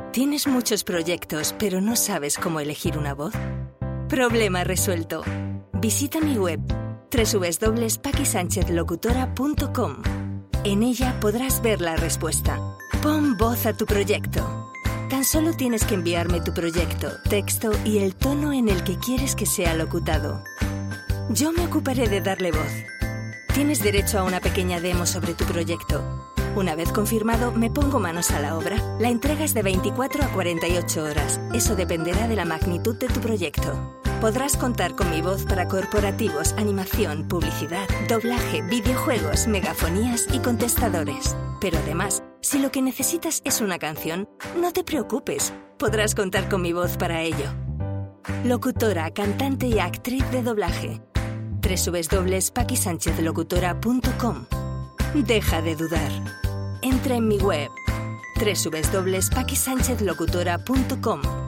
¿Tienes muchos proyectos, pero no sabes cómo elegir una voz? Problema resuelto. Visita mi web www.paquisanchezlocutora.com. En ella podrás ver la respuesta. Pon voz a tu proyecto. Tan solo tienes que enviarme tu proyecto, texto y el tono en el que quieres que sea locutado. Yo me ocuparé de darle voz. Tienes derecho a una pequeña demo sobre tu proyecto. Una vez confirmado, me pongo manos a la obra. La entrega es de 24 a 48 horas. Eso dependerá de la magnitud de tu proyecto. Podrás contar con mi voz para corporativos, animación, publicidad, doblaje, videojuegos, megafonías y contestadores. Pero además, si lo que necesitas es una canción, no te preocupes. Podrás contar con mi voz para ello. Locutora, cantante y actriz de doblaje. www.paquisanchezlocutora.com. Deja de dudar. Entra en mi web www.paquisanchezlocutora.com